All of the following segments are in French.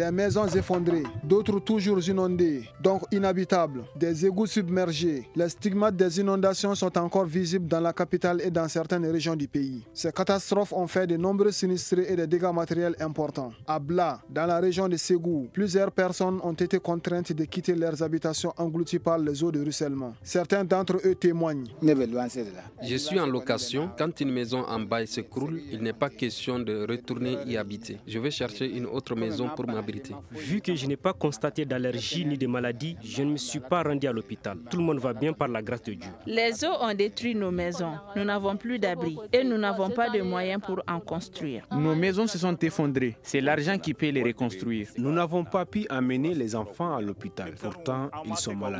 Des maisons effondrées, d'autres toujours inondées, donc inhabitables, des égouts submergés. Les stigmates des inondations sont encore visibles dans la capitale et dans certaines régions du pays. Ces catastrophes ont fait de nombreux sinistrés et des dégâts matériels importants. À Bla, dans la région de Ségou, plusieurs personnes ont été contraintes de quitter leurs habitations englouties par les eaux de ruissellement. Certains d'entre eux témoignent. Je suis en location. Quand une maison en bail s'écroule, il n'est pas question de retourner y habiter. Je vais chercher une autre maison pour m'abriter. Vu que je n'ai pas constaté d'allergie ni de maladie, je ne me suis pas rendu à l'hôpital. Tout le monde va bien par la grâce de Dieu. Les eaux ont détruit nos maisons. Nous n'avons plus d'abri et nous n'avons pas de moyens pour en construire. Nos maisons se sont effondrées. C'est l'argent qui peut les reconstruire. Nous n'avons pas pu amener les enfants à l'hôpital. Pourtant, ils sont malades.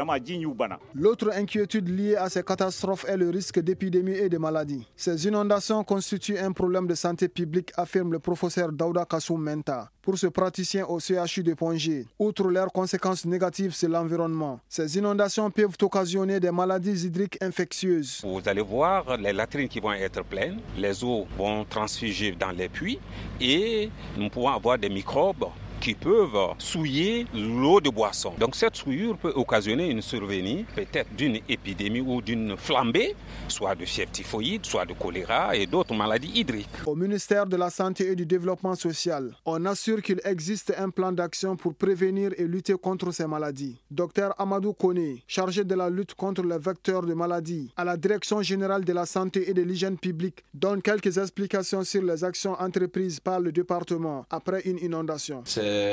L'autre inquiétude liée à ces catastrophes est le risque d'épidémies et de maladies. Ces inondations constituent un problème de santé publique, affirme le professeur Daouda Kassoum Menta. Pour ce praticien au CHU de Pongé, outre leurs conséquences négatives sur l'environnement, ces inondations peuvent occasionner des maladies hydriques infectieuses. Vous allez voir les latrines qui vont être pleines, les eaux vont transfuger dans les puits et nous pouvons avoir des microbes qui peuvent souiller l'eau de boisson. Donc cette souillure peut occasionner une survenue peut-être d'une épidémie ou d'une flambée, soit de fièvre typhoïde, soit de choléra et d'autres maladies hydriques. Au ministère de la Santé et du Développement social, on assure qu'il existe un plan d'action pour prévenir et lutter contre ces maladies. Dr Amadou Kone, chargé de la lutte contre les vecteurs de maladies à la Direction générale de la santé et de l'hygiène publique, donne quelques explications sur les actions entreprises par le département après une inondation.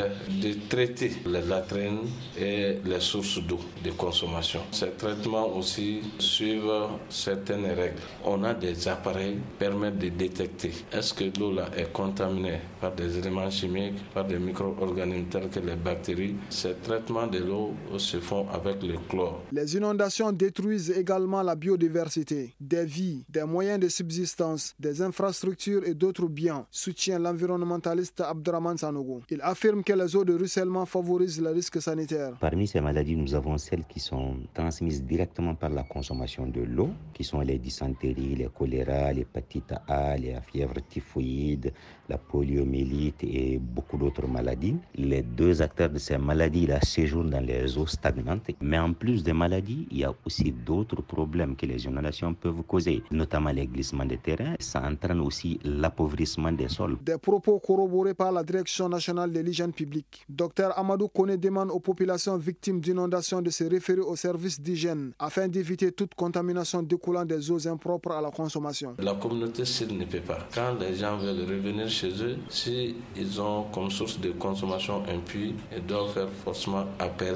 De traiter les latrines et les sources d'eau de consommation. Ces traitements aussi suivent certaines règles. On a des appareils qui permettent de détecter est-ce que l'eau là est contaminée par des éléments chimiques, par des micro-organismes tels que les bactéries. Ces traitements de l'eau se font avec le chlore. Les inondations détruisent également la biodiversité, des vies, des moyens de subsistance, des infrastructures et d'autres biens, soutient l'environnementaliste Abdraman Sanogo. Il affirme que les eaux de ruissellement favorisent les risques sanitaires. Parmi ces maladies, nous avons celles qui sont transmises directement par la consommation de l'eau, qui sont les dysenteries, les choléra, l'hépatite A, les fièvres typhoïdes, la poliomyélite et beaucoup d'autres maladies. Les deux acteurs de ces maladies-là séjournent dans les eaux stagnantes. Mais en plus des maladies, il y a aussi d'autres problèmes que les inondations peuvent causer, notamment les glissements de terrain. Ça entraîne aussi l'appauvrissement des sols. Des propos corroborés par la Direction nationale de l'hygiène publique. Dr Amadou Kone demande aux populations victimes d'inondations de se référer aux services d'hygiène afin d'éviter toute contamination découlant des eaux impropres à la consommation. La communauté s'il ne peut pas. Quand les gens veulent revenir chez eux, s'ils ont comme source de consommation un puits, ils doivent faire forcément appel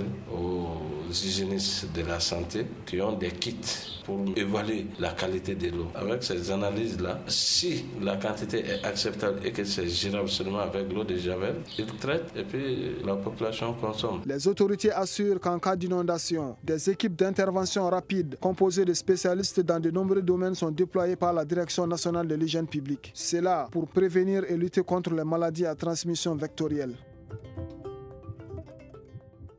aux hygiénistes de la santé qui ont des kits pour évaluer la qualité de l'eau. Avec ces analyses-là, si la quantité est acceptable et que c'est gérable seulement avec l'eau de javel, ils traitent et puis la population consomme. Les autorités assurent qu'en cas d'inondation, des équipes d'intervention rapide composées de spécialistes dans de nombreux domaines sont déployées par la Direction nationale de l'hygiène publique. C'est là pour prévenir et lutter contre les maladies à transmission vectorielle.